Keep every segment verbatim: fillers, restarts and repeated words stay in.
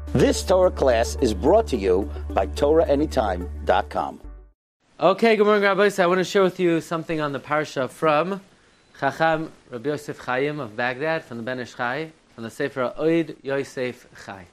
This Torah class is brought to you by Torah Anytime dot com. Okay, good morning, Rabbi. So I want to share with you something on the parsha from Chacham Rabbi Yosef Chaim of Baghdad, from the Ben Ish Chai, from the Sefer Oid Yosef Chai.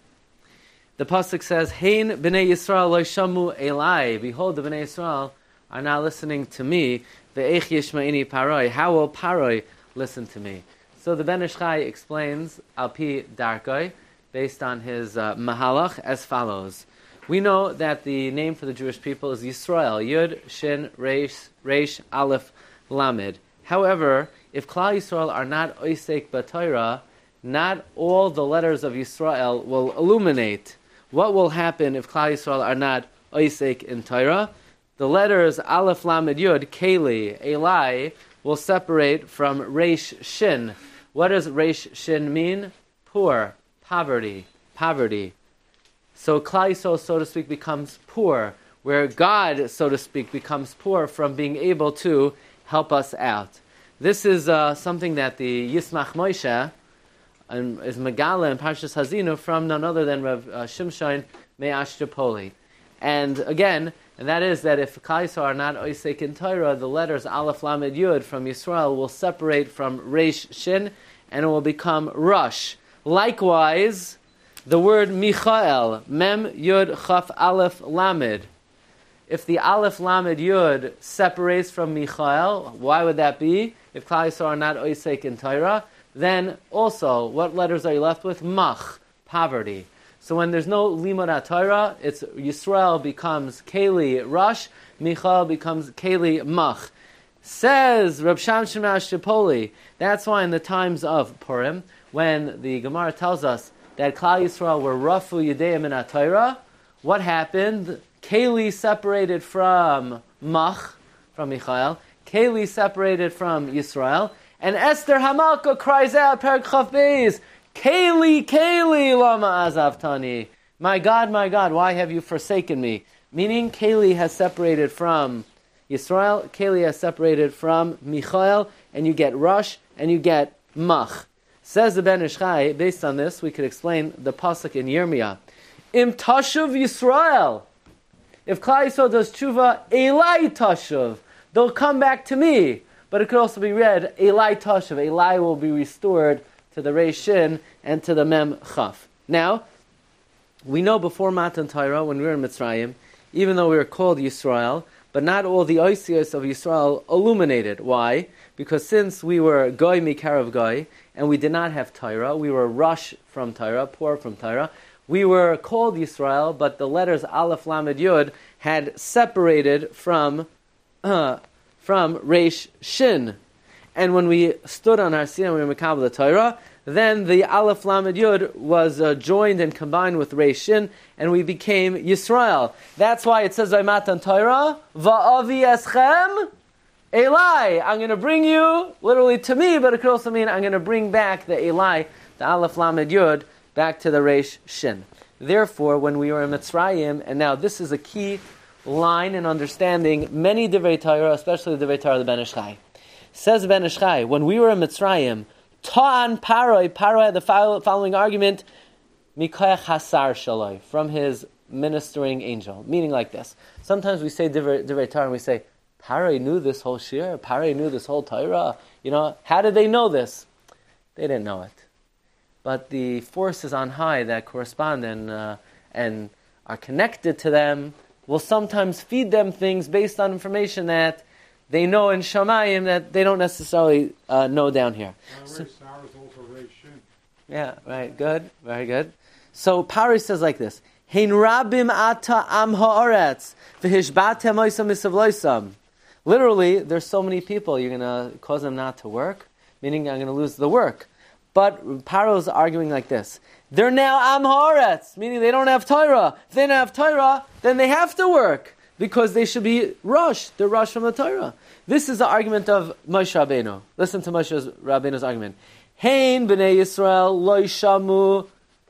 The pasuk says, "Hein b'nei Yisrael lo shamu elai." Behold, the b'nei Yisrael are not listening to me. Ve'ech yishma'ini paroi. How will paroi listen to me? So the Ben Ish Chai explains al pi darkoi, based on his uh, mahalach, as follows. We know that the name for the Jewish people is Yisrael, Yud, Shin, Reish, Reish, Aleph, Lamed. However, if Klal Yisrael are not Oisek B'Torah, not all the letters of Yisrael will illuminate. What will happen if Klal Yisrael are not Oisek in Torah? The letters Aleph, Lamed, Yud, Keli, Elai, will separate from Reish, Shin. What does Reish, Shin mean? Poor. Poverty, poverty. So Klal Yisrael, so to speak, becomes poor, where God, so to speak, becomes poor from being able to help us out. This is uh, something that the Yismach Moshe um, is Megala in Parshas Hazinu from none other than Rav uh, Shimshon Me'ashtapoli. And again, and that is that if Klal Yisrael are not Oisek in Torah, the letters Aleph, Lamed, Yud from Yisrael will separate from Reish, Shin, and it will become Rush. Likewise, the word Michael, Mem Yud Chaf Aleph Lamed. If the Aleph Lamed Yud separates from Michael, why would that be? If Klal Yisrael are not Oisek in Torah, then also, what letters are you left with? Mach, poverty. So when there's no Limud Torah, it's Yisrael becomes Keli Rush, Michael becomes Keli Mach. Says Reb Shamshon Ashapoli, that's why in the times of Purim, when the Gemara tells us that Klal Yisrael were Rafu Yedeim in Torah, what happened? Keli separated from Mach, from Michael. Keli separated from Yisrael. And Esther Hamalka cries out, Perek Chaf Beis, Keli, Keli, lama azavtani. My God, my God, why have you forsaken me? Meaning, Keli has separated from Yisrael, Keli has separated from Michael, and you get Rush, and you get Mach. Says the Ben Ish Chai, based on this, we could explain the pasuk in Yirmiyah. Im tashuv Yisrael. If Klal Yisrael does tshuva, Elai tashuv. They'll come back to me. But it could also be read, Elai tashuv. Elai will be restored to the Reish Shin and to the Mem Chaf. Now, we know before Matan Torah, when we were in Mitzrayim, even though we were called Yisrael, but not all the oisios of Yisrael illuminated. Why? Because since we were Goy Mikarav Goy, and we did not have Torah, we were Rush from Torah, poor from Torah, we were called Yisrael, but the letters Aleph, Lamed, Yud had separated from uh, from Reish, Shin. And when we stood on our seat and we were Mekabel the Torah, then the Aleph, Lamed, Yud was uh, joined and combined with Reish, Shin, and we became Yisrael. That's why it says by Matan Torah, Va'avi eschem Elai, I'm going to bring you, literally to me, but it could also mean I'm going to bring back the Elai, the Aleph Lamed Yud, back to the Reish Shin. Therefore, when we were in Mitzrayim, and now this is a key line in understanding many Divrei Torah, especially the Divrei Torah of the Ben Ish Chai. Says Ben Ish Chai, when we were in Mitzrayim, Ta'an Paroi, Paroi had the following argument, Mikoyach Hasar Shaloi, from his ministering angel. Meaning like this. Sometimes we say Divrei, Divrei Torah and we say, Paroi knew this whole shir. Paroi knew this whole Torah. You know, how did they know this? They didn't know it. But the forces on high that correspond and uh, and are connected to them will sometimes feed them things based on information that they know in Shamayim that they don't necessarily uh, know down here. So, yeah, right, good, very good. So Paroi says like this, Hein rabim ata am ha'aretz v'hishbatem oisam misavloisam. Literally, there's so many people, you're going to cause them not to work, meaning I'm going to lose the work. But Paro's arguing like this. They're now Am Haaretz, meaning they don't have Torah. If they don't have Torah, then they have to work, because they should be Rush. They're Rush from the Torah. This is the argument of Moshe Rabbeinu. Listen to Moshe Rabbeinu's argument. Hein b'nei Yisrael lo shamu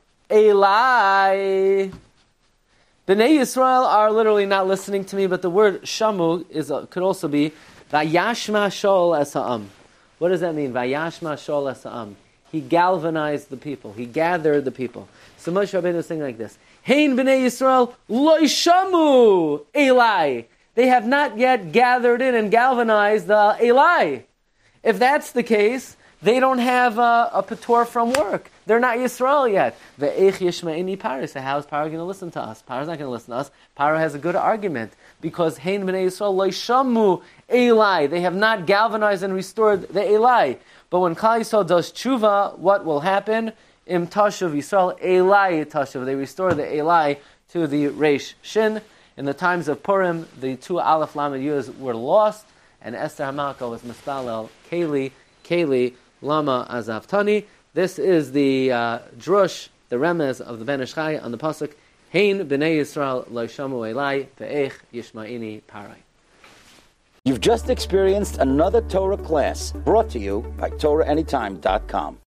elai. B'nai Yisrael are literally not listening to me, but the word shamu is uh, could also be vayashma shol es ha'am. What does that mean? Vayashma shol es ha'am. he galvanized the people. He gathered the people. So Moshe Rabbeinu is saying like this: Hein b'nei Yisrael lo yishamu Eli. They have not yet gathered in and galvanized the Eli. If that's the case, they don't have a, a patur from work. They're not Yisrael yet. Ve'ech yishma'ini Paro. So how is Paro going to listen to us? Paro's not going to listen to us. Paro has a good argument because Hein b'nei Yisrael lo yishamu Eli. They have not galvanized and restored the Eli. But when Klal Yisrael does tshuva, what will happen? Im tashuv Yisrael Eli tashuv. They restore the Eli to the Reish Shin. In the times of Purim, the two Aleph Lamed Yuz were lost, and Esther HaMalka was Mistalel Keli, Keli, Lama Azavtani. This is the uh, drush, the remez of the Ben Ish Chai on the pasuk, Hein b'nei Yisrael lo yishamu Eli ve'ech yishma'ini Parai. You've just experienced another Torah class brought to you by Torah Anytime dot com.